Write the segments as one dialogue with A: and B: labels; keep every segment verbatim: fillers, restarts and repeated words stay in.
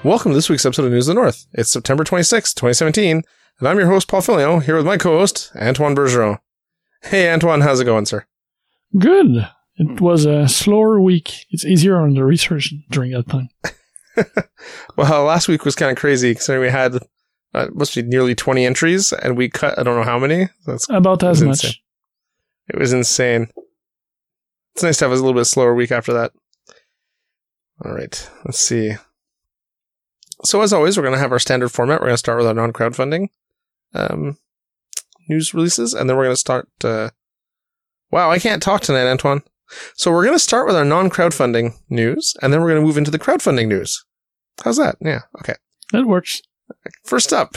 A: Welcome to this week's episode of News of the North. It's September twenty-sixth, twenty seventeen, and I'm your host, Paul Filio, here with my co-host, Antoine Bergeron. Hey, Antoine, how's it going, sir?
B: Good. It was a slower week. It's easier on the research during that time.
A: Well, last week was kind of crazy, considering we had, uh, must be nearly twenty entries, and we cut, I don't know how many. That's
B: About as much.
A: Insane. It was insane. It's nice to have a little bit slower week after that. All right, let's see. So as always, we're going to have our standard format. We're going to start with our non-crowdfunding um, news releases, and then we're going to start... Uh, wow, I can't talk tonight, Antoine. So we're going to start with our non-crowdfunding news, and then we're going to move into the crowdfunding news. How's that? Yeah, okay.
B: That works.
A: First up,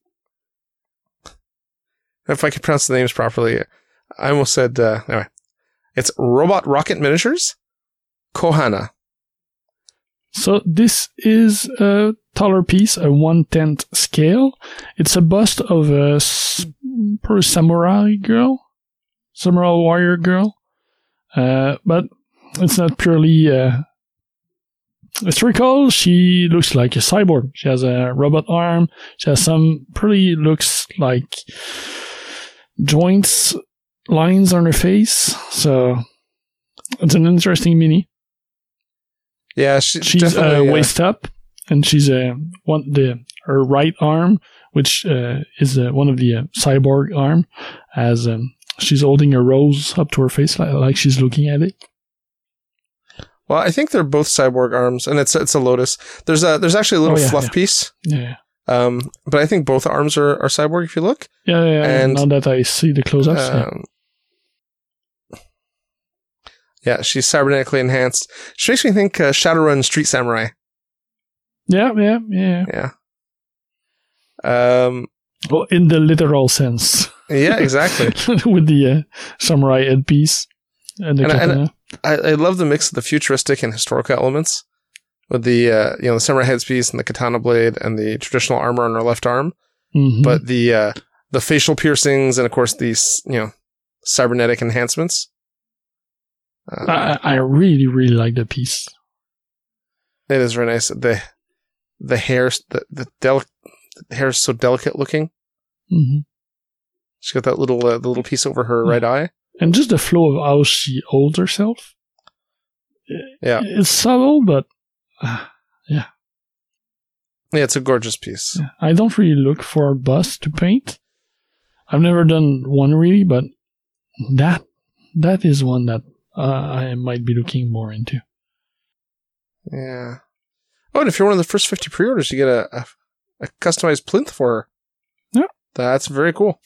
A: if I can pronounce the names properly, I almost said... Uh, anyway, it's Robot Rocket Miniatures, Kohana.
B: So this is a taller piece, a one-tenth scale. It's a bust of a s- samurai girl, samurai warrior girl, uh, but it's not purely uh, historical. She looks like a cyborg. She has a robot arm. She has some pretty looks like joints, lines on her face. So it's an interesting mini.
A: Yeah, she,
B: she's uh,
A: uh,
B: waist up, and she's uh, one the her right arm, which uh, is uh, one of the uh, cyborg arm, as um, she's holding a rose up to her face, like, like she's looking at it.
A: Well, I think they're both cyborg arms, and it's it's a lotus. There's a there's actually a little
B: oh, yeah,
A: fluff
B: yeah.
A: piece.
B: Yeah.
A: Um, but I think both arms are, are cyborg if you look.
B: Yeah, yeah.
A: And,
B: now that I see the close-ups.
A: Um,
B: yeah.
A: Yeah, she's cybernetically enhanced. She makes me think uh, Shadowrun Street Samurai.
B: Yeah, yeah, yeah.
A: Yeah. Um.
B: Well, in the literal sense.
A: Yeah, exactly.
B: With the uh, samurai headpiece and the
A: and
B: katana.
A: I, and I, I love the mix of the futuristic and historical elements with the uh, you know the samurai headpiece and the katana blade and the traditional armor on her left arm,
B: Mm-hmm.
A: but the uh, the facial piercings and of course these you know cybernetic enhancements.
B: Um, I, I really, really like the piece.
A: It is very nice. The the hair, the the, deli- the hair is so delicate looking.
B: Mm-hmm.
A: She's got that little uh, the little piece over her yeah. right eye,
B: and just the flow of how she holds herself.
A: Yeah,
B: it's subtle, but uh, yeah,
A: yeah, it's a gorgeous piece.
B: Yeah. I don't really look for a bust to paint. I've never done one really, but that that is one that. Uh, I might be looking more into.
A: Yeah. Oh, and if you're one of the first fifty pre-orders, you get a, a, a customized plinth for her.
B: Yeah.
A: That's very cool.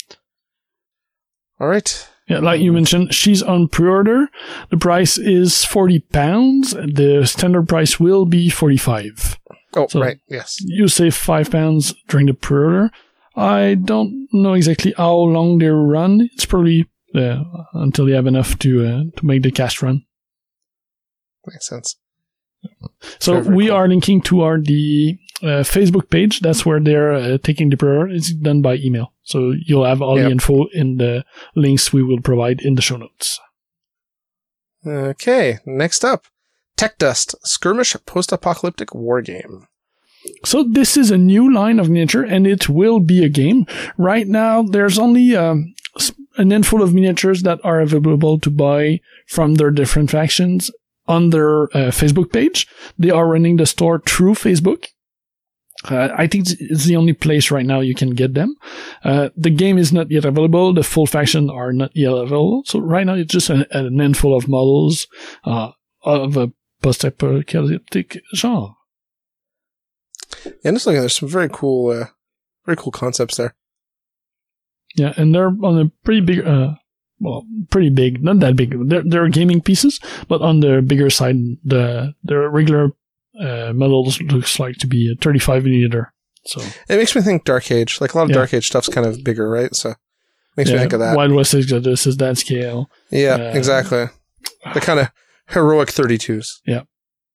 A: All right.
B: Yeah, like you mentioned, she's on pre-order. The price is forty pounds. The standard price will be forty-five.
A: Oh,
B: so
A: right. Yes.
B: You save five pounds during the pre-order. I don't know exactly how long they run. It's probably... Uh, until you have enough to uh, to make the cast run.
A: Makes sense.
B: So
A: very, very
B: we
A: cool.
B: are linking to our the uh, Facebook page. That's where they're uh, taking the pre-order. It's done by email. So you'll have all
A: yep.
B: the info in the links we will provide in the show notes.
A: Okay, next up. Tech Dust, Skirmish Post-Apocalyptic War Game.
B: So this is a new line of miniature, and it will be a game. Right now, there's only... Um, a handful of miniatures that are available to buy from their different factions on their uh, Facebook page. They are running the store through Facebook. Uh, I think it's the only place right now you can get them. Uh, the game is not yet available. The full faction are not yet available. So right now it's just a, a handful of models uh, of a post-apocalyptic genre.
A: And just looking, there's some very cool, uh, very cool concepts there.
B: Yeah, and they're on a pretty big, uh, well, pretty big, not that big. They're, they're gaming pieces, but on the bigger side, the the regular uh, models looks like to be a thirty-five millimeter. So
A: it makes me think Dark Age. Like a lot of yeah. Dark Age stuff's kind of bigger, right? So makes
B: yeah,
A: me think of that.
B: Wild West Exodus is that scale.
A: Yeah,
B: uh,
A: exactly. The kind of heroic thirty-twos.
B: Yeah.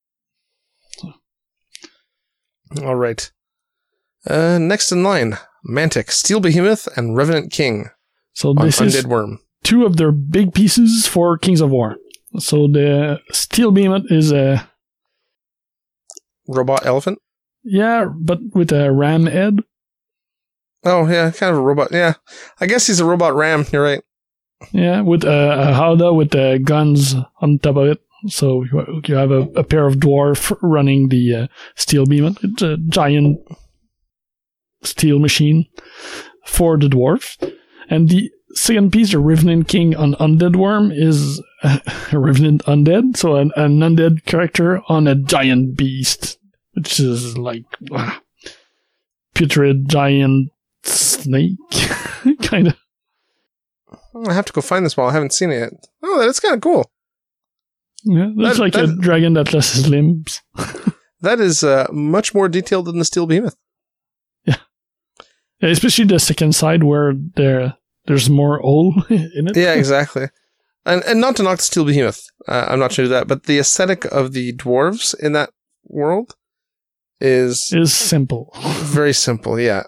A: All right. Uh, next in line. Mantic, Steel Behemoth, and Revenant King.
B: So this
A: on
B: is
A: Undead Worm.
B: Two of their big pieces for Kings of War. So the Steel Behemoth is a
A: robot elephant.
B: Yeah, but with a ram head.
A: Oh, yeah, kind of a robot. Yeah, I guess he's a robot ram. You're right.
B: Yeah, with a, a howdah with uh, guns on top of it. So you you have a, a pair of dwarf running the uh, steel behemoth. It's a giant steel machine for the dwarf. And the second piece, the Revenant King on Undead Worm, is a Revenant Undead. So an, an undead character on a giant beast, which is like ah, putrid giant snake, kind of.
A: I have to go find this one. I haven't seen it yet. Oh, that's kind of cool.
B: Yeah, that's
A: that,
B: like
A: that,
B: a dragon that lost his limbs.
A: That is uh, much more detailed than the Steel Behemoth.
B: Yeah. Yeah, especially the second side where there there's more hole in it.
A: Yeah, exactly. And and not to knock the Steel Behemoth, uh, I'm not sure that, but the aesthetic of the dwarves in that world is
B: is simple.
A: Very simple, yeah.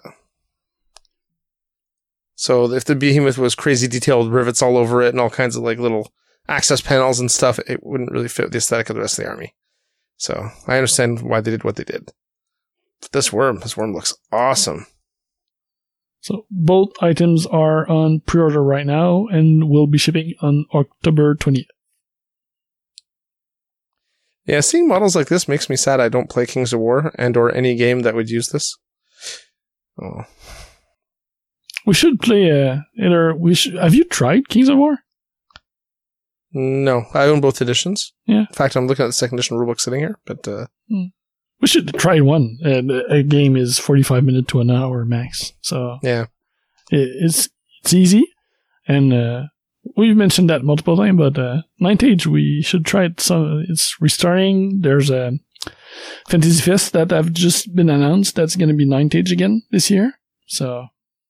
A: So if the Behemoth was crazy detailed rivets all over it and all kinds of like little access panels and stuff, it wouldn't really fit the aesthetic of the rest of the army. So I understand why they did what they did. But this worm, this worm looks awesome.
B: So both items are on pre-order right now and will be shipping on October twentieth.
A: Yeah, seeing models like this makes me sad I don't play Kings of War and or any game that would use this. Oh.
B: We should play uh, either. We should. Have you tried Kings of War?
A: No, I own both editions.
B: Yeah.
A: In fact, I'm looking at the second edition rulebook sitting here, but uh,
B: hmm. we should try one. Uh, a game is forty-five minutes to an hour max, so
A: yeah,
B: it, it's it's easy, and uh, we've mentioned that multiple times. But uh, Ninth Age, we should try it. So it's restarting. There's a Fantasy Fest that have just been announced. That's going to be Ninth Age again this year. So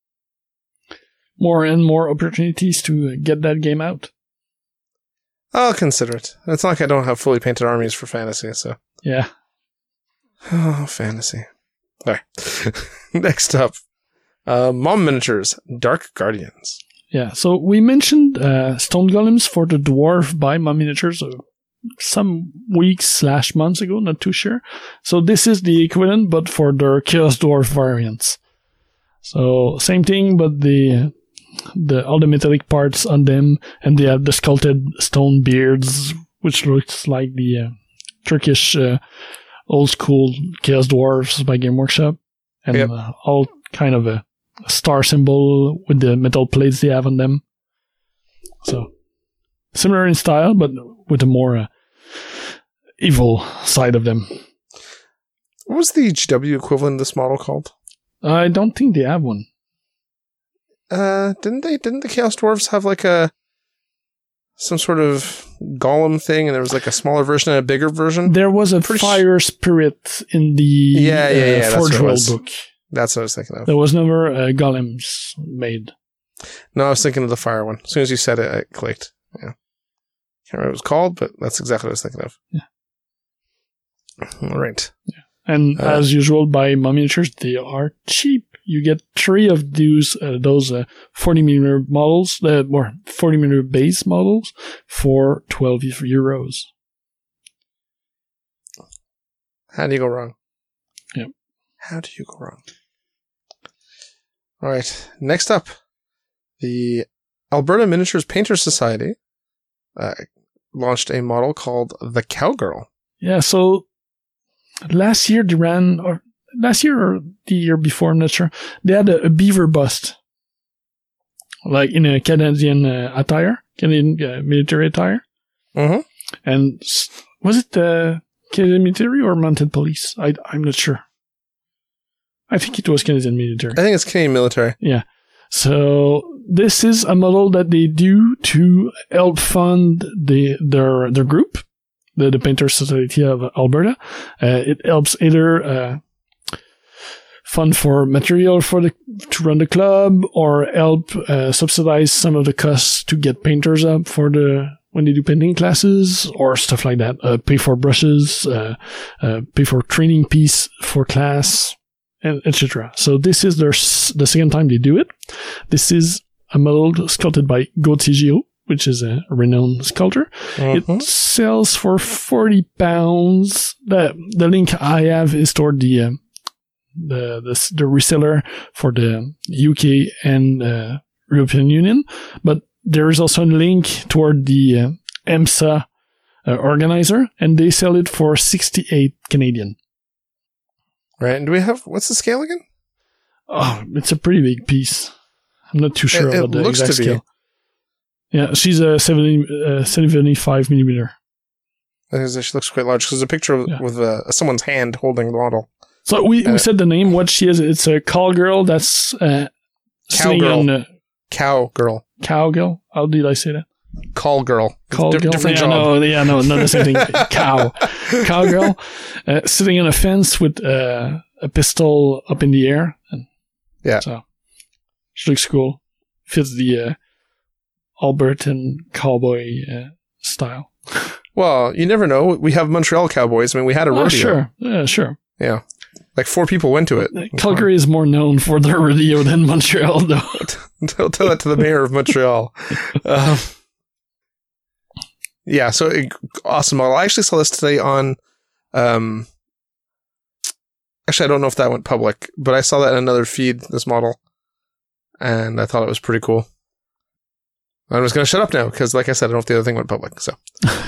B: more and more opportunities to get that game out.
A: I'll consider it. It's not like I don't have fully painted armies for fantasy, so.
B: Yeah.
A: Oh, fantasy. All right. Next up, uh, Mom Miniatures, Dark Guardians.
B: Yeah, so we mentioned uh, Stone Golems for the Dwarf by Mom Miniatures uh, some weeks slash months ago, not too sure. So this is the equivalent, but for their Chaos Dwarf variants. So same thing, but the... the all the metallic parts on them, and they have the sculpted stone beards, which looks like the uh, Turkish uh, old school Chaos Dwarfs by Game Workshop, and yep. uh, all kind of a star symbol with the metal plates they have on them. So similar in style, but with a more uh, evil side of them.
A: What was the G W equivalent of this model called?
B: I don't think they have one.
A: Uh, didn't they? Didn't the Chaos Dwarves have like a some sort of golem thing, and there was like a smaller version and a bigger version?
B: There was a Pretty fire sh- spirit in the
A: yeah, yeah, yeah,
B: uh, Forge World book.
A: That's what I was thinking of.
B: There was never uh, golems made.
A: No, I was thinking of the fire one. As soon as you said it, I clicked. Yeah, can't remember what it was called, but that's exactly what I was thinking of.
B: Yeah.
A: All right.
B: Yeah. And uh, as usual, by Mom Miniatures, they are cheap. You get three of those uh, those uh, forty millimeter models, uh, or forty millimeter base models, for twelve euros.
A: How do you go wrong?
B: Yep.
A: How do you go wrong? All right. Next up, the Alberta Miniatures Painters Society uh, launched a model called the Cowgirl.
B: Yeah. So last year they ran, or last year or the year before, I'm not sure, they had a, a beaver bust, like in a Canadian uh, attire, Canadian uh, military attire.
A: Mm-hmm.
B: And was it the Canadian military or mounted police? I, I'm not sure. I think it was Canadian military.
A: I think it's Canadian military.
B: Yeah. So this is a model that they do to help fund the their their group, the, the Painters Society of Alberta. Uh, it helps either uh, fund for material for the to run the club, or help uh, subsidize some of the costs to get painters up for the when they do painting classes or stuff like that. Uh, pay for brushes, uh, uh, pay for training piece for class, and et cetera. So this is their s- the second time they do it. This is a model sculpted by Gauthier, which is a renowned sculptor. Mm-hmm. It sells for forty pounds. The, the link I have is toward the uh, the the, the reseller for the U K and uh, European Union, but there is also a link toward the uh, EMSA uh, organizer, and they sell it for sixty-eight Canadian.
A: Right, and do we have, what's the scale again?
B: Oh, it's a pretty big piece. I'm not too sure
A: It- it
B: about the
A: looks
B: exact
A: to be.
B: scale. Yeah, she's a seventy, uh, seventy-five millimeter.
A: I think she looks quite large because there's a picture of,
B: Yeah.
A: with uh, someone's hand holding the model.
B: So we,
A: Uh,
B: we said the name, what she is. It's a cowgirl that's uh, sitting
A: Cowgirl.
B: on a
A: Cowgirl.
B: cowgirl. How did I say that?
A: Call girl.
B: Call
A: Di-
B: girl.
A: different
B: yeah,
A: job.
B: No, yeah, no, not the same thing. Cow. Cowgirl uh, sitting on a fence with uh, a pistol up in the air. And
A: Yeah.
B: So she looks cool. Fits the uh, Albertan cowboy uh, style.
A: Well, you never know. We have Montreal Cowboys. I mean, we had a
B: Oh,
A: rodeo.
B: sure. Yeah, sure.
A: Yeah. Like four people went to it.
B: Calgary is more known for their rodeo than Montreal, though.
A: Tell, tell that to the mayor of Montreal. Um, yeah, so it, awesome model. I actually saw this today on. Um, actually, I don't know if that went public, but I saw that in another feed, this model, and I thought it was pretty cool. I'm just going to shut up now because, like I said, I don't know if the other thing went public. So,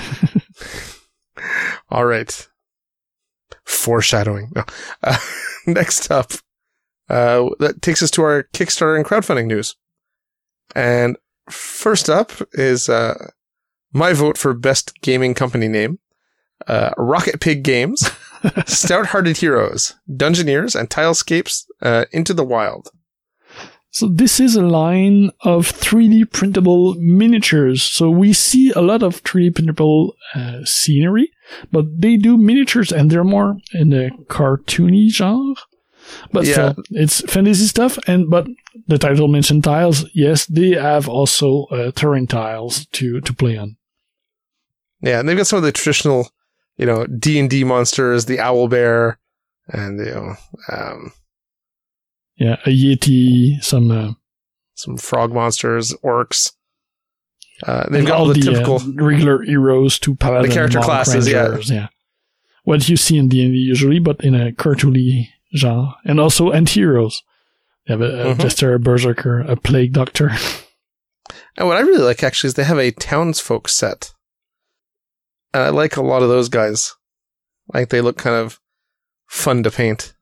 A: all right. Foreshadowing. No. Uh, next up, uh, that takes us to our Kickstarter and crowdfunding news. And first up is uh, my vote for best gaming company name: uh, Rocket Pig Games, Stout-Hearted Heroes, Dungeoneers, and Tilescapes uh, Into the Wild.
B: So this is a line of three D printable miniatures. So we see a lot of three D printable uh, scenery, but they do miniatures and they're more in the cartoony genre. But
A: Yeah.
B: still, it's fantasy stuff. And but the title mentioned tiles. Yes, they have also uh, terrain tiles to to play on.
A: Yeah, and they've got some of the traditional, you know, D and D monsters, the owl bear, and you know, um,
B: Yeah, a yeti, some uh,
A: some frog monsters, orcs. Uh, they've
B: and
A: got all the,
B: uh,
A: typical.
B: regular heroes to paladin,
A: The character
B: monk,
A: classes, yeah.
B: rangers, yeah. What you see in D and D usually, but in a cartoony genre, and also anti-heroes. They have a, a
A: Mhm.
B: jester, a berserker, a plague doctor.
A: And what I really like actually is they have a townsfolk set. And I like a lot of those guys. Like they look kind of fun to paint.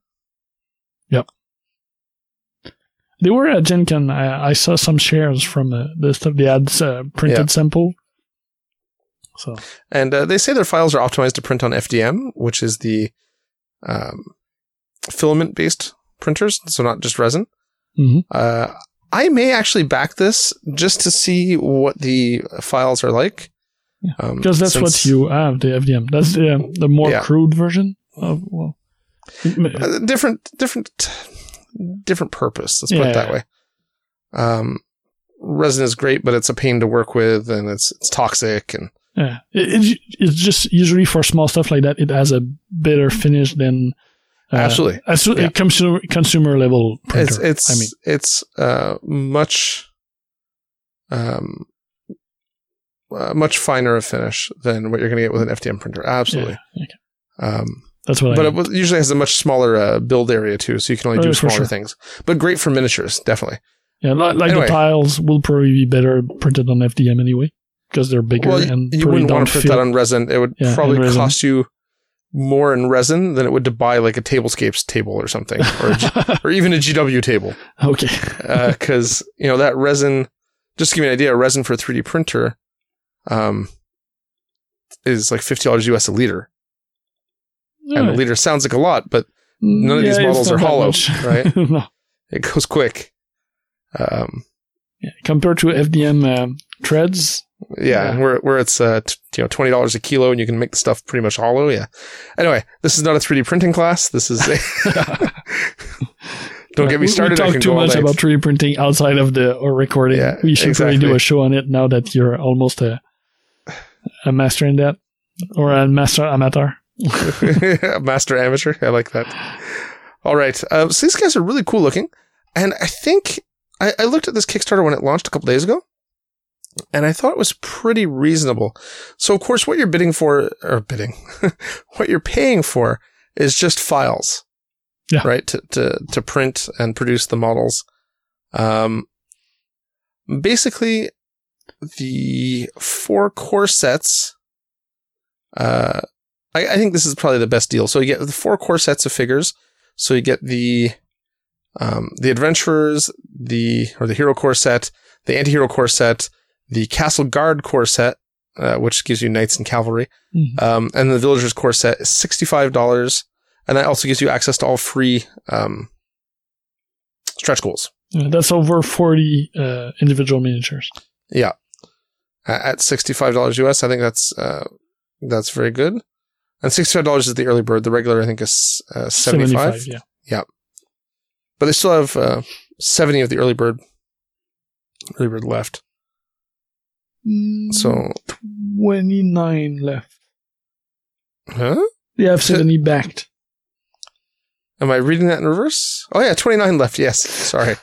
B: They were at Gen Con. I, I saw some shares from uh, the stuff. They had uh, printed
A: Yeah.
B: sample. So
A: And uh, they say their files are optimized to print on F D M, which is the um, filament-based printers, so not just resin.
B: mhm.
A: Uh, I may actually back this just to see what the files are like.
B: Yeah,
A: Um,
B: because that's
A: since-
B: what you have, the F D M. That's the, uh, the more
A: Yeah.
B: crude version of, well,
A: Uh, different, different, different purpose. Let's put
B: Yeah,
A: it that
B: yeah.
A: way. Um, resin is great, but it's a pain to work with, and it's it's toxic. And
B: yeah. It, it, it's just usually for small stuff like that, it has a better finish than uh,
A: Absolutely.
B: as
A: Yeah.
B: a consumer, consumer level printer.
A: it's it's
B: I mean,
A: it's uh, much um, uh, much finer a finish than what you're going to get with an F D M printer. Absolutely.
B: yeah, okay.
A: Um,
B: That's what
A: but
B: I
A: it
B: mean.
A: was- usually has a much smaller uh, build area too, so you can only
B: Oh,
A: do
B: yeah, for
A: smaller
B: sure.
A: things. But great for miniatures, definitely.
B: Yeah, like, like
A: Anyway.
B: the tiles will probably be better printed on F D M anyway, because they're bigger
A: Well,
B: and
A: you
B: probably
A: wouldn't
B: don't
A: want to print
B: fit.
A: that on resin. It would
B: Yeah,
A: probably
B: in resin.
A: cost you more in resin than it would to buy like a Tablescapes table or something, or a G- or even a G W table.
B: Okay.
A: Because you know that resin. Just to give you an idea, resin for a three D printer, um, is like fifty dollars U S a liter, and a
B: Alright.
A: liter sounds like a lot, but none of
B: Yeah,
A: these
B: it's
A: models
B: not
A: are
B: that
A: hollow,
B: much.
A: right?
B: No.
A: It goes quick. Um,
B: Yeah. Compared to F D M um, threads,
A: Yeah,
B: Yeah.
A: where where it's uh t- you know twenty dollars a kilo and you can make the stuff pretty much hollow. Yeah. Anyway, this is not a three D printing class. This is a don't get me
B: We-
A: started.
B: We
A: I
B: talk
A: can
B: too
A: go all
B: much
A: night.
B: about three D printing outside of the or recording.
A: Yeah,
B: we should probably
A: exactly.
B: do a show on it now that you're almost a a master in that, or a master amateur.
A: Master amateur. I like that. All right. Uh, so these guys are really cool looking, and I think I, I looked at this Kickstarter when it launched a couple days ago, and I thought it was pretty reasonable. So of course, what you're bidding for, or bidding, what you're paying for, is just files.
B: Yeah.
A: right? To, to, to print and produce the models. Um, basically, the four core sets, uh, I, I think this is probably the best deal. So you get the four core sets of figures. So you get the, um, the adventurers, the, or the hero core set, the anti-hero core set, the castle guard core set, uh, which gives you knights and cavalry.
B: Mm-hmm.
A: Um, and the villagers core set is sixty-five dollars. And that also gives you access to all free, um, stretch goals.
B: Yeah, that's over forty, uh, individual miniatures.
A: Yeah. At sixty-five dollars U S, I think that's, uh, that's very good. And sixty-five dollars is the early bird. The regular, I think, is uh, seventy-five.
B: seventy-five, yeah.
A: Yeah. But they still have uh, seventy of the early bird, early bird left.
B: Mm,
A: So
B: twenty-nine left.
A: Huh?
B: They have seventy backed.
A: Am I reading that in reverse? Oh, yeah, twenty-nine left. Yes. Sorry.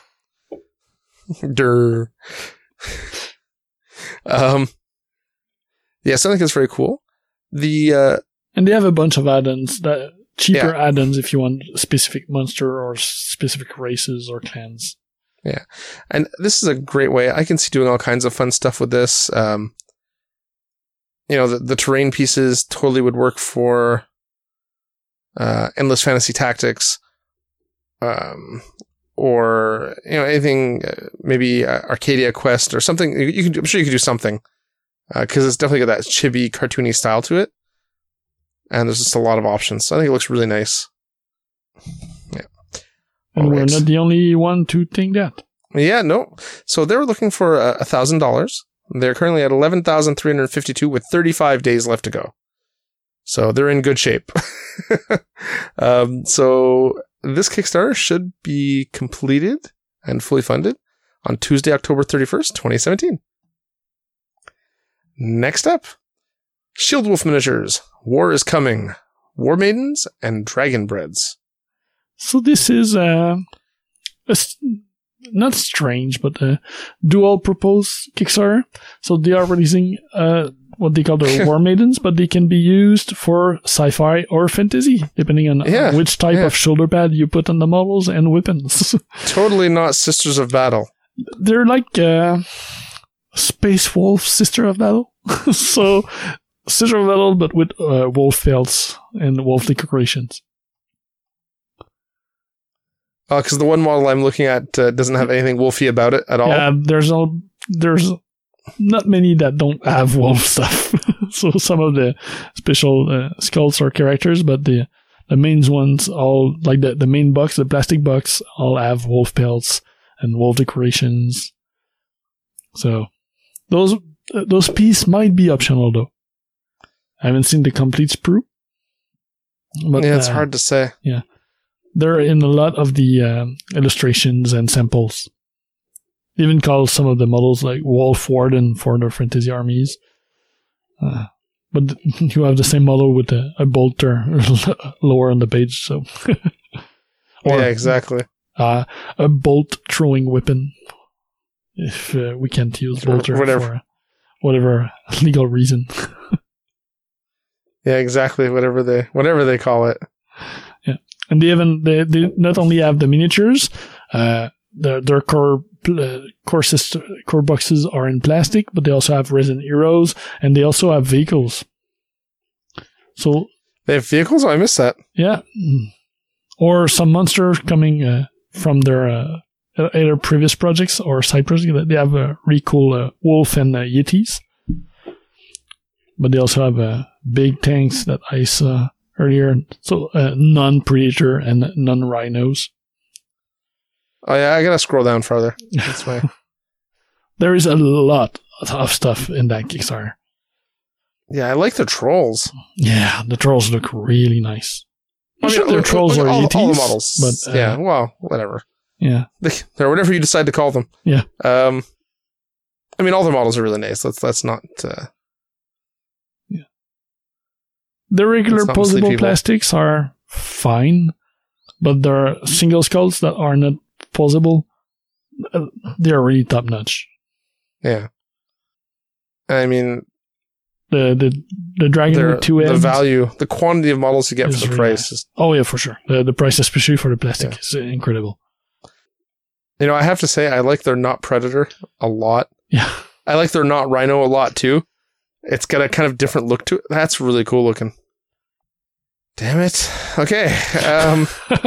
A: Durr. um, yes, I think it's very cool. The, uh,
B: And they have a bunch of add-ons, that cheaper
A: Yeah.
B: add-ons if you want specific monster or specific races or clans.
A: Yeah. And this is a great way. I can see doing all kinds of fun stuff with this. Um, you know, the, the terrain pieces totally would work for uh, Endless Fantasy Tactics. Um, or, you know, anything, uh, maybe uh, Arcadia Quest or something. You, you can, I'm sure you could do something. Because it's definitely got that chibi, cartoony style to it. And there's just a lot of options. So I think it looks really nice. Yeah.
B: And
A: All
B: we're
A: right.
B: not the only one to think that.
A: Yeah, no. So they were looking for a thousand dollars. They're currently at eleven thousand three hundred fifty-two with thirty-five days left to go. So they're in good shape. um, so this Kickstarter should be completed and fully funded on Tuesday, October thirty-first, twenty seventeen. Next up, Shield Wolf Miniatures. War is coming. War Maidens and Dragon Breads.
B: So this is uh, a s- not strange, but a dual propose Kickstarter. So they are releasing uh, what they call the War Maidens, but they can be used for sci-fi or fantasy, depending on
A: Yeah,
B: which type
A: yeah.
B: of shoulder pad you put on the models and weapons.
A: Totally not Sisters of Battle.
B: They're like uh, Space Wolf Sister of Battle. So Sister of Battle, but with uh, wolf belts and wolf decorations.
A: Because the one model I'm looking at uh, doesn't have anything wolfy about it at all.
B: Yeah, there's all there's not many that don't have wolf stuff. So some of the special uh, skulls are characters, but the the main ones all like the the main box, the plastic box, all have wolf pelts and wolf decorations. So those uh, those pieces might be optional though. I haven't seen the complete sprue. But,
A: yeah, it's
B: uh,
A: hard to say.
B: They're in a lot of the um, illustrations and samples. They even call some of the models like Wolf Warden for the fantasy armies. Uh, but th- you have the same model with a, a bolter lower on the page, so. Or
A: Yeah, exactly.
B: uh, a bolt throwing weapon. If uh, we can't use bolter
A: Whatever.
B: for whatever legal reason.
A: Yeah, exactly. Whatever they whatever they call it.
B: And they even they, they not only have the miniatures, uh, their their core uh, core system, core boxes are in plastic, but they also have resin heroes, and they also have vehicles. So
A: They have vehicles? Oh, I missed that.
B: yeah, Mm. Or some monsters coming uh, from their uh, either previous projects or side projects. They have a really cool uh, wolf and uh, yetis, but they also have uh, big tanks that I saw earlier. So uh, non-predator and non-rhinos.
A: Oh yeah, I gotta scroll down farther. That's my
B: There is a lot of stuff in that Kickstarter.
A: Yeah, I like the trolls.
B: Yeah, the trolls look really nice.
A: I mean,
B: Usually their
A: look-
B: trolls
A: look
B: are
A: at all,
B: yetis,
A: all the models.
B: but uh,
A: yeah, well, whatever.
B: yeah,
A: They, they're whatever you decide to call them.
B: Yeah.
A: Um, I mean, all the models are really nice. Let's let's not. Uh,
B: the regular
A: It's not mostly
B: posable
A: people.
B: plastics are fine, but there are single skulls that are not posable. Uh, They're really top notch.
A: yeah. I mean,
B: The the the dragon
A: Their-
B: with two
A: the
B: heads.
A: value, the quantity of models you get
B: is
A: for the
B: really
A: price.
B: nice.
A: Is,
B: Oh yeah, for sure. The the price, especially for the plastic,
A: Yeah.
B: is incredible.
A: you know, I have to say, I like their Not Predator a lot.
B: Yeah.
A: I like their Not Rhino a lot too. It's got a kind of different look to it. That's really cool looking. Damn it. Okay. Um,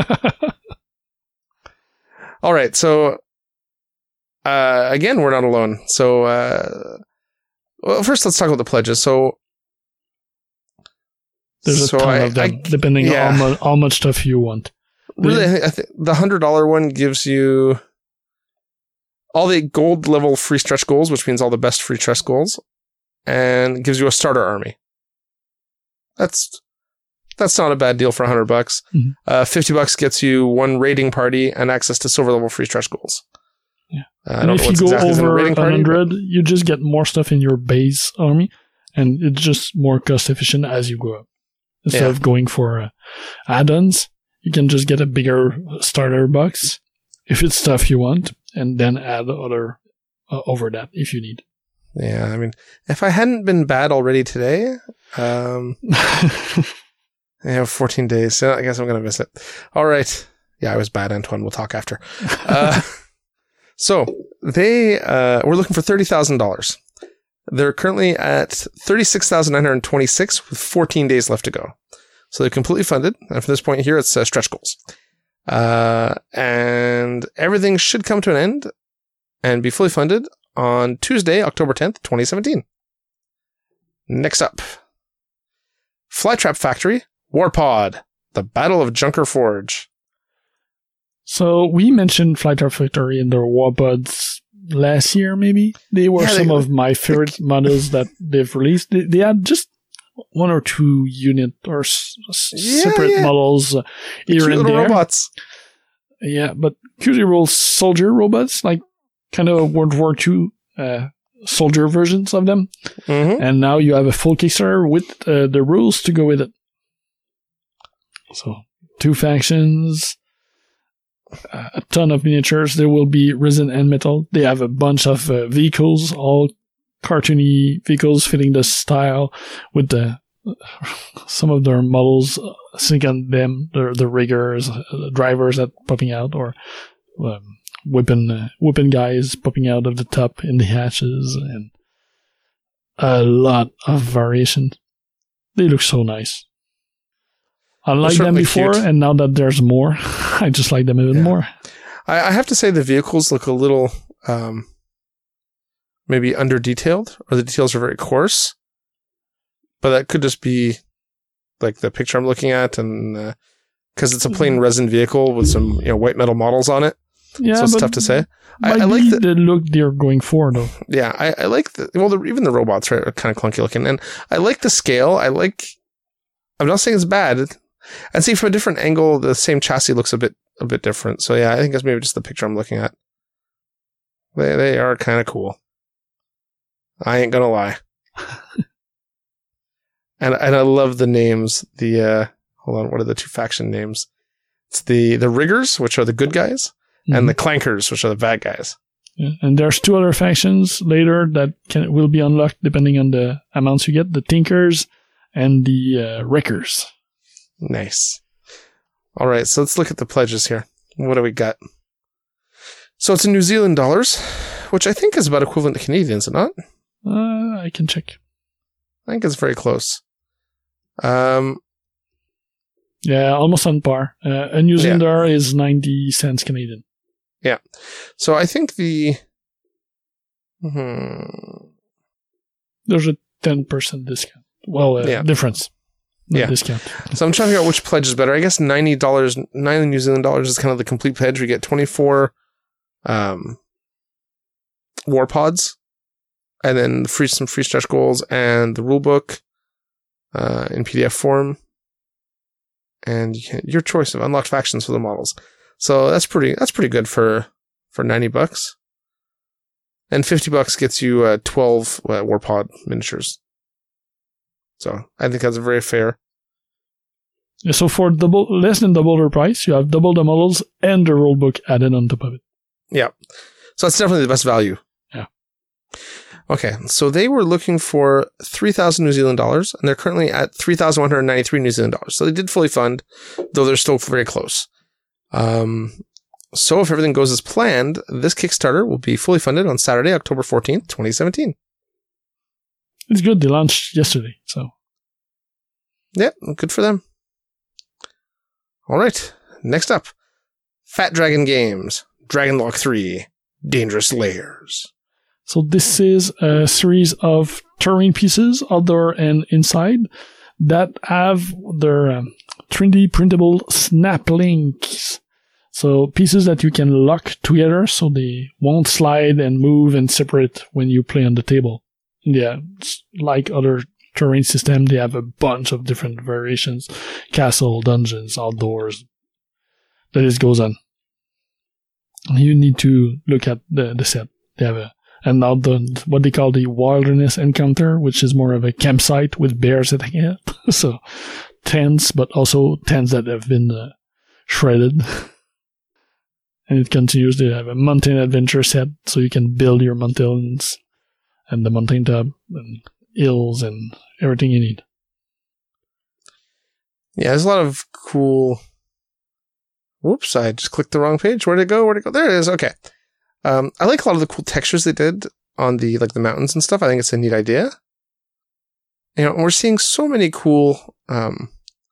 A: all right. So, uh, again, we're not alone. So, uh, well, first let's talk about the pledges. So,
B: There's a
A: so
B: ton
A: I-
B: of them,
A: I-
B: depending
A: yeah.
B: on how, mu- how much stuff you want.
A: really, I think, I think the hundred dollar one gives you all the gold level free stretch goals, which means all the best free stretch goals, and gives you a starter army. That's that's not a bad deal for a hundred bucks.
B: Mhm.
A: Uh, Fifty bucks gets you one raiding party and access to silver level free stretch goals.
B: Yeah.
A: Uh, I
B: And
A: don't
B: if
A: know
B: you
A: what's
B: go
A: exactly in a
B: over
A: raiding party. but-
B: one hundred, you just get more stuff in your base army, and it's just more cost efficient as you go up. Instead
A: Yeah.
B: of going for uh, add-ons, you can just get a bigger starter box if it's stuff you want, and then add other uh, over that if you need.
A: Yeah, I mean, if I hadn't been bad already today, um, I have fourteen days, so I guess I'm going to miss it. All right. Yeah, I was bad, Antoine. We'll talk after. Uh, so they uh, we're looking for thirty thousand dollars. They're currently at thirty-six thousand nine hundred twenty-six with fourteen days left to go. So they're completely funded. And from this point here, it's uh, stretch goals. Uh, and everything should come to an end and be fully funded on Tuesday, October tenth, twenty seventeen. Next up, Flytrap Factory, Warpod, the Battle of Junker Forge.
B: So we mentioned Flytrap Factory in the Warpods last year, maybe. They were
A: Yeah, they-
B: some of my favorite models that they've released. They, they had just one or two unit or s- s-
A: Yeah,
B: separate
A: yeah.
B: models uh, here
A: Cute
B: and
A: little
B: there.
A: robots.
B: Yeah, but cutie roll soldier robots, like kind of World War Two uh, soldier versions of them.
A: Mm-hmm.
B: And now you have a full Kickstarter with uh, the rules to go with it. So, two factions, uh, a ton of miniatures. There will be resin and metal. They have a bunch of uh, vehicles, all cartoony vehicles fitting the style with the some of their models uh, sync on them, the, the riggers, uh, the drivers that popping out, or um, whipping, uh, whipping guys popping out of the top in the hatches, and a lot of variation. They look so nice. I liked them
A: certainly
B: before,
A: cute.
B: and now that there's more, I just like them even
A: Yeah.
B: more.
A: I, I have to say the vehicles look a little um, maybe under detailed, or the details are very coarse. But that could just be like the picture I'm looking at, and because it's a plain resin vehicle with some you know white metal models on it,
B: Yeah,
A: so it's
B: but
A: tough to say. I,
B: might
A: I like
B: be
A: the
B: the look they're going for, though.
A: yeah, I, I like the well, the, even the robots are kind of clunky looking, and I like the scale. I like. I'm not saying it's bad. And see, from a different angle, the same chassis looks a bit a bit different. So yeah, I think that's maybe just the picture I'm looking at. They they are kind of cool. I ain't gonna lie. and and I love the names. The uh, hold on, what are the two faction names? It's the the Riggers, which are the good guys, and the Clankers, which are the bad guys.
B: Yeah, and there's two other factions later that can will be unlocked depending on the amounts you get: the Tinkers and the uh, Wreckers.
A: Nice. All right, so let's look at the pledges here. What do we got? So it's in New Zealand dollars, which I think is about equivalent to Canadian, is it not?
B: Uh, I can check.
A: I think it's very close. Um,
B: Yeah, almost on par. Uh, a New Zealand dollar is ninety cents Canadian.
A: yeah. So I think the... Hmm,
B: There's a ten percent discount. Well, uh,
A: Yeah.
B: difference. Not
A: Yeah.
B: discount.
A: so I'm trying to figure out which pledge is better. I guess ninety dollars, ninety New Zealand dollars is kind of the complete pledge. We get twenty-four um, war pods, and then free some free stretch goals and the rule book uh, in P D F form, and you can, your choice of unlocked factions for the models. So that's pretty. That's pretty good for for ninety bucks. And fifty bucks gets you uh, twelve uh, war pod miniatures. So I think that's very fair.
B: Yeah, so for double, less than double the price, you have double the models and the rulebook added on top of it.
A: Yeah. So that's definitely the best value.
B: Yeah.
A: Okay, so they were looking for three thousand New Zealand dollars, and they're currently at three thousand one hundred ninety-three New Zealand dollars. So they did fully fund, though they're still very close. Um, so if everything goes as planned, this Kickstarter will be fully funded on Saturday, October fourteenth, twenty seventeen.
B: It's good. They launched yesterday, so.
A: Yeah, good for them. All right, next up, Fat Dragon Games, Dragonlock three, Dangerous Layers.
B: So this is a series of terrain pieces, outdoor and inside, that have their um, three D printable snap links. So pieces that you can lock together so they won't slide and move and separate when you play on the table. Yeah, it's like other terrain system, they have a bunch of different variations. Castle, dungeons, outdoors. The list goes on. You need to look at the, the set. They have a And now the, what they call the wilderness encounter, which is more of a campsite with bears at it. So tents, but also tents that have been uh, shredded. And it continues to have a mountain adventure set, so you can build your mountains and the mountain top and hills and everything you need.
A: Yeah, there's a lot of cool... Whoops, I just clicked the wrong page. Where'd it go? Where'd it go? There it is. Okay. Um, I like a lot of the cool textures they did on the like the mountains and stuff. I think it's a neat idea. You know, and we're seeing so many cool um,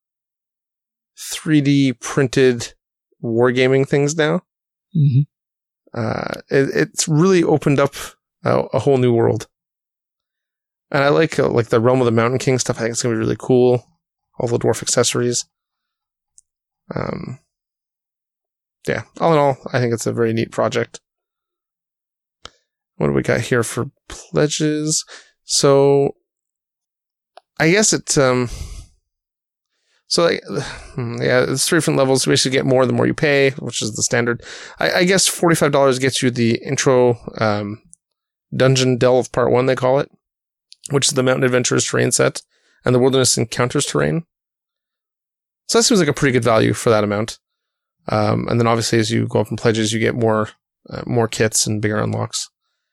A: three D printed wargaming things now.
B: Mm-hmm.
A: Uh, it, it's really opened up a, a whole new world. And I like uh, like the Realm of the Mountain King stuff. I think it's gonna be really cool. All the dwarf accessories. Um, yeah, all in all, I think it's a very neat project. What do we got here for pledges? So, I guess it, um, so like, yeah, it's three different levels. You basically get more the more you pay, which is the standard. I, I guess forty-five dollars gets you the intro, um, Dungeon Delve Part one, they call it, which is the Mountain Adventurers terrain set and the Wilderness Encounters terrain. So that seems like a pretty good value for that amount. Um, and then obviously as you go up in pledges, you get more, uh, more kits and bigger unlocks.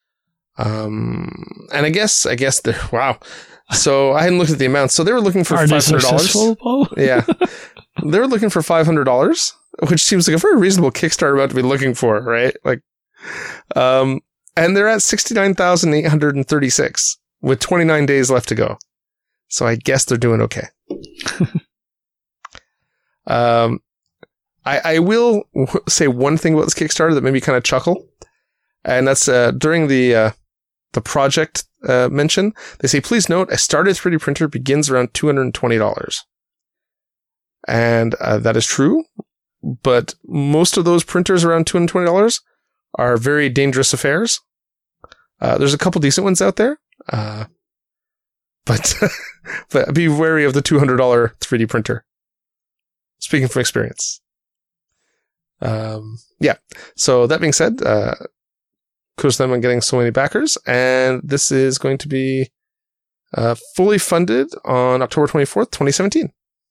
A: Um, and I guess, I guess they're, wow. So I hadn't looked at the amounts. So they were looking for
B: Are
A: five hundred dollars.
B: They successful,
A: Yeah. They were looking for five hundred dollars, which seems like a very reasonable Kickstarter amount to be looking for, right? Like, um, and they're at sixty-nine thousand eight hundred thirty-six with twenty-nine days left to go. So I guess they're doing okay. um, I, I will w- say one thing about this Kickstarter that made me kind of chuckle. And that's, uh, during the, uh, the project, uh, mention, they say, please note, a starter three D printer begins around two hundred twenty dollars. And, uh, that is true. But most of those printers around two hundred twenty dollars are very dangerous affairs. Uh, there's a couple decent ones out there. Uh, but, but be wary of the two hundred dollars three D printer. Speaking from experience. Um, yeah. So that being said, uh, kudos to them on getting so many backers. And this is going to be, uh, fully funded on October twenty-fourth, twenty seventeen.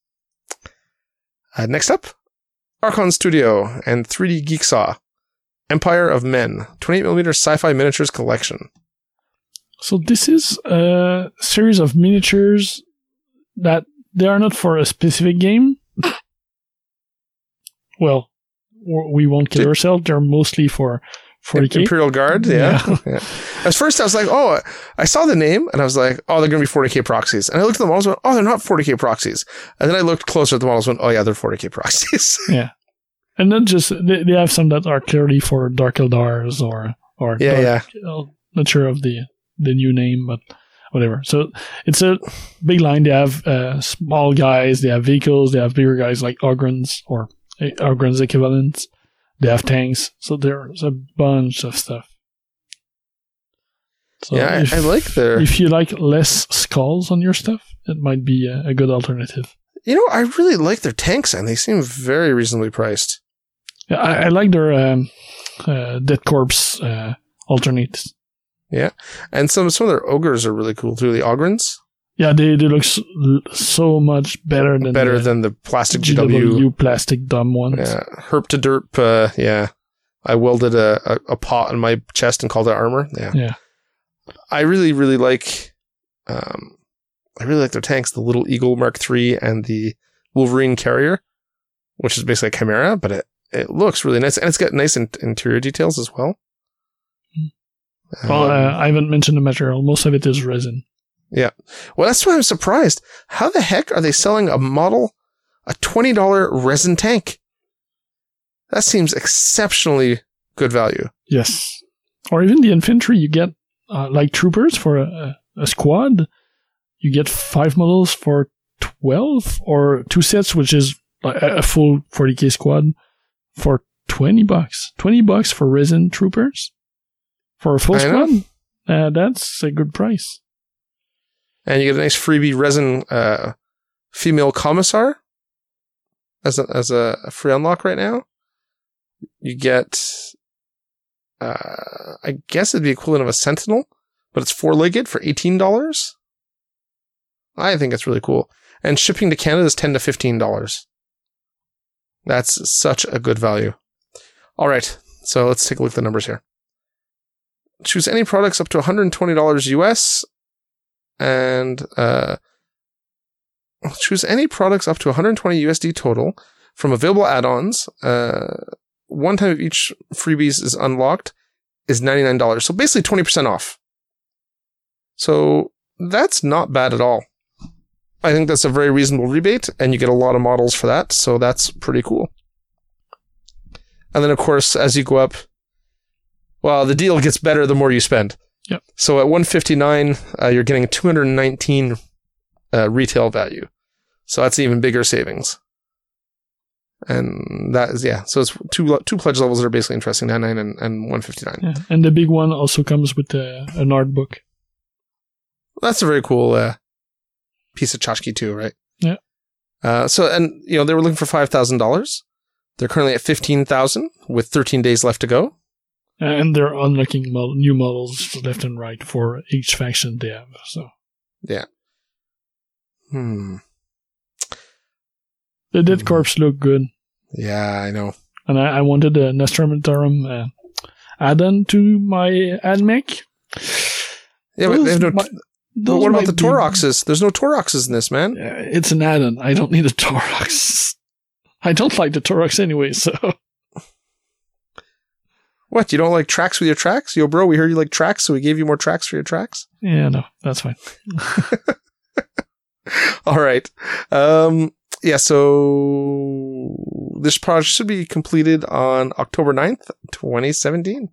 A: Uh, next up, Archon Studio and three D Geeksaw, Empire of Men, twenty-eight millimeter sci-fi miniatures collection.
B: So this is a series of miniatures that they are not for a specific game. Well, we won't kid
A: Did,
B: ourselves. They're mostly for forty K.
A: Imperial Guard, yeah.
B: Yeah.
A: yeah. At first I was like, oh, I saw the name and I was like, oh, they're going to be forty K proxies. And I looked at the models and went, oh, they're not forty K proxies. And then I looked closer at the models and went, oh yeah, they're forty K proxies.
B: Yeah. And then just, they, they have some that are clearly for Dark Eldars or, or
A: yeah,
B: Dark,
A: yeah.
B: Uh, not sure of the, the new name, but whatever. So it's a big line. They have uh, small guys, they have vehicles, they have bigger guys like Ogrons or Ogrons equivalents. They have tanks. So there's a bunch of stuff. So
A: yeah,
B: if,
A: I, I like their...
B: If you like less skulls on your stuff, it might be a, a good alternative.
A: You know, I really like their tanks and they seem very reasonably priced.
B: Yeah, I, I like their um, uh, Dead Corpse uh, alternates.
A: Yeah, and some some of their ogres are really cool too. The Ogrons.
B: Yeah, they, they look so, so much better than
A: better
B: the
A: than the plastic
B: G
A: G
B: W,
A: W
B: plastic dumb ones.
A: Yeah, herp to derp. Uh, yeah, I welded a, a, a pot on my chest and called it armor. Yeah.
B: Yeah.
A: I really, really like, um, I really like their tanks, the Little Eagle Mark three and the Wolverine Carrier, which is basically a Chimera, but it, it looks really nice. And it's got nice in- interior details as well.
B: Well,
A: Um,
B: uh, I haven't mentioned the material. Most of it is resin.
A: Yeah. Well, that's why I'm surprised. How the heck are they selling a model, a twenty dollars resin tank? That seems exceptionally good value.
B: Yes. Or even the infantry, you get, uh, like troopers for a, a squad, you get five models for twelve, or two sets, which is like a, a full forty K squad for twenty bucks. twenty bucks for resin troopers? For a full
A: I know.
B: squad? Uh, that's a good price.
A: And you get a nice freebie resin uh, female commissar as a, as a free unlock right now. You get, uh, I guess it'd be equivalent of a sentinel, but it's four-legged for eighteen dollars. I think it's really cool. And shipping to Canada is ten to fifteen dollars. That's such a good value. All right, so let's take a look at the numbers here. Choose any products up to one hundred twenty dollars U S and uh, choose any products up to one hundred twenty U S D total from available add-ons. Uh, one time of each freebies is unlocked is ninety-nine dollars. So basically twenty percent off. So that's not bad at all. I think that's a very reasonable rebate, and you get a lot of models for that, so that's pretty cool. And then, of course, as you go up, well, the deal gets better the more you spend.
B: Yep.
A: So at one hundred fifty-nine dollars, uh, you're getting two hundred nineteen uh, retail value. So that's even bigger savings. And that is, yeah, so it's two two pledge levels that are basically interesting, ninety-nine and, and one hundred fifty-nine.
B: Yeah. And the big one also comes with a, an art book.
A: That's a very cool uh, piece of tchotchke too, right?
B: Yeah.
A: Uh, so, and, you know, they were looking for five thousand dollars. They're currently at fifteen thousand dollars with thirteen days left to go.
B: And they're unlocking mod- new models left and right for each faction they have. So
A: Yeah. Hmm.
B: the Dead Corps look good.
A: Yeah, I know.
B: And I, I wanted a Nostramarum uh, add-on to my AdMech.
A: Yeah, but they have no.
B: Those mi-
A: But
B: those
A: what about
B: might
A: the
B: be-
A: Toroxes? There's no Toroxes in this, man.
B: Uh, it's an add-on. I don't need a Torox. I don't like the Torox anyway, so...
A: What, you don't like tracks with your tracks? Yo, bro, we heard you like tracks, so we gave you more tracks for your tracks?
B: Yeah, no, that's fine.
A: All right. Um, yeah, so this project should be completed on October ninth, twenty seventeen.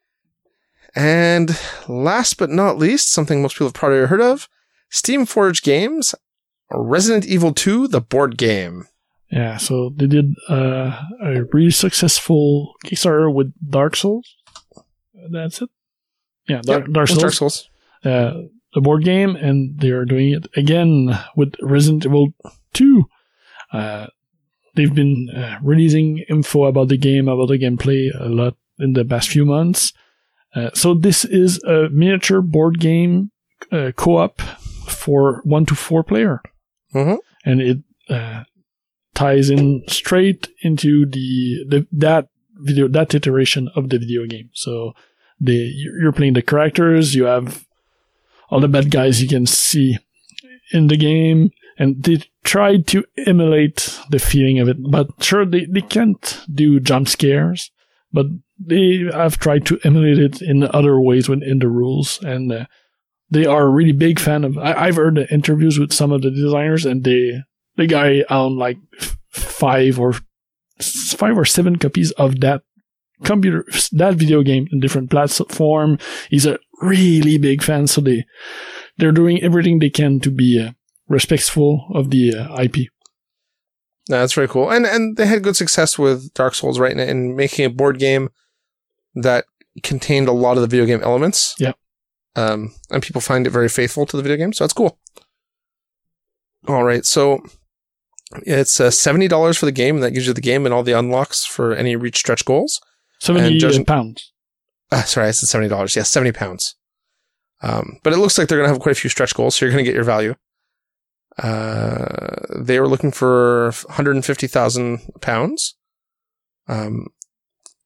A: And last but not least, something most people have probably heard of, Steamforged Games, Resident Evil two, the board game.
B: Yeah, so they did uh, a really successful Kickstarter with Dark Souls. That's it. Yeah, Dark,
A: Yep,
B: Dark
A: with
B: Souls.
A: Dark Souls.
B: Uh, the board game, and they're doing it again with Resident Evil two. Uh, they've been uh, releasing info about the game, about the gameplay a lot in the past few months. Uh, so this is a miniature board game uh, co-op for one to four player.
A: Mm-hmm.
B: And it uh, ties in straight into the, the that video, that iteration of the video game. So the you're playing the characters, you have all the bad guys you can see in the game, and they tried to emulate the feeling of it. But sure, they, they can't do jump scares, but they have tried to emulate it in other ways within the rules, and uh, they are a really big fan of. I, I've heard the interviews with some of the designers, and they the guy owned like f- five or five or seven copies of that computer that video game in different platform. He's a really big fan, so they they're doing everything they can to be uh, respectful of the uh, I P.
A: No, that's very cool. And and they had good success with Dark Souls, right? In, in making a board game that contained a lot of the video game elements.
B: Yeah.
A: Um, and people find it very faithful to the video game, so that's cool. All right, so it's uh, seventy dollars for the game, and that gives you the game and all the unlocks for any reach stretch goals.
B: seventy
A: judging-
B: pounds.
A: Uh, sorry, I said seventy dollars. Yes, seventy pounds. Um, but it looks like they're going to have quite a few stretch goals, so you're going to get your value. Uh, they were looking for one hundred fifty thousand pounds. Um,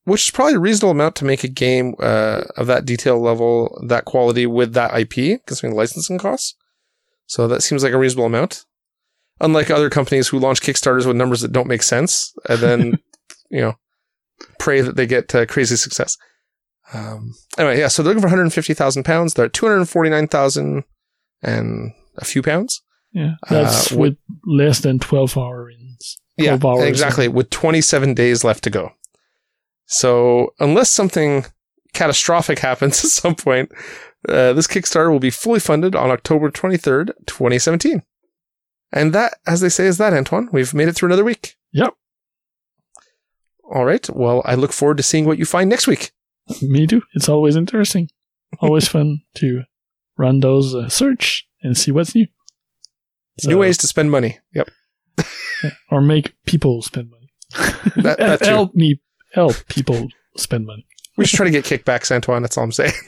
A: which is probably a reasonable amount to make a game uh, of that detail level, that quality with that I P, considering the licensing costs. So that seems like a reasonable amount. Unlike other companies who launch Kickstarters with numbers that don't make sense, and then, you know, pray that they get uh, crazy success. Um, anyway, yeah, so they're looking for one hundred fifty thousand pounds. They're at two hundred forty-nine thousand and a few pounds.
B: Yeah, that's uh, with, with less than twelve hours.
A: Yeah,
B: hours
A: exactly,
B: in.
A: With twenty-seven days left to go. So unless something catastrophic happens at some point, uh, this Kickstarter will be fully funded on October twenty-third, twenty seventeen. And that, as they say, is that, Antoine. We've made it through another week.
B: Yep.
A: All right. Well, I look forward to seeing what you find next week.
B: Me too. It's always interesting. Always fun to run those uh, search and see what's new.
A: So, new ways to spend money. Yep.
B: Or make people spend money.
A: That, that
B: help me help people spend money.
A: We should try to get kickbacks, Antoine. That's all I'm saying.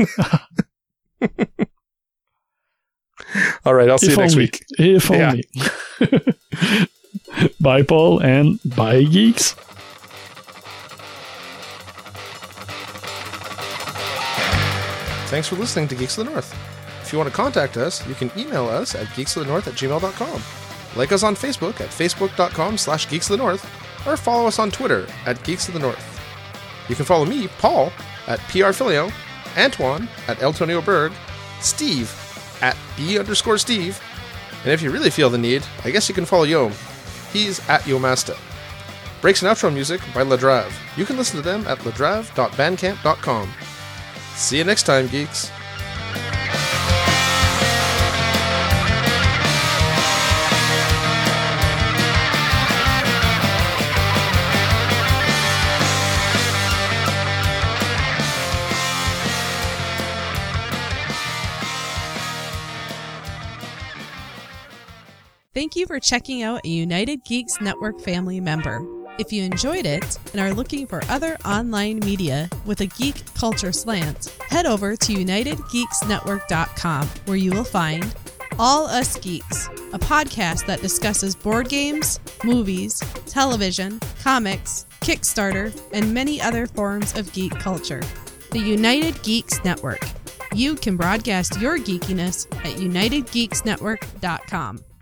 A: All right. I'll see if you next
B: only.
A: week.
B: If only. Yeah. Bye, Paul, and bye, geeks.
A: Thanks for listening to Geeks of the North. If you want to contact us, you can email us at geeksofthenorth at gmail dot com. Like us on Facebook at facebook.com slash geeksofthenorth, or follow us on Twitter at Geeks of the North. You can follow me, Paul, at P R Filio, Antoine at Eltonio Berg, Steve at B underscore Steve, and if you really feel the need, I guess you can follow Yom. He's at Yomasta. Breaks and outro music by Ladrave. You can listen to them at ladrave dot bandcamp dot com. See you next time, geeks.
C: Thank you for checking out a United Geeks Network family member. If you enjoyed it and are looking for other online media with a geek culture slant, head over to united geeks network dot com, where you will find All Us Geeks, a podcast that discusses board games, movies, television, comics, Kickstarter, and many other forms of geek culture. The United Geeks Network. You can broadcast your geekiness at united geeks network dot com.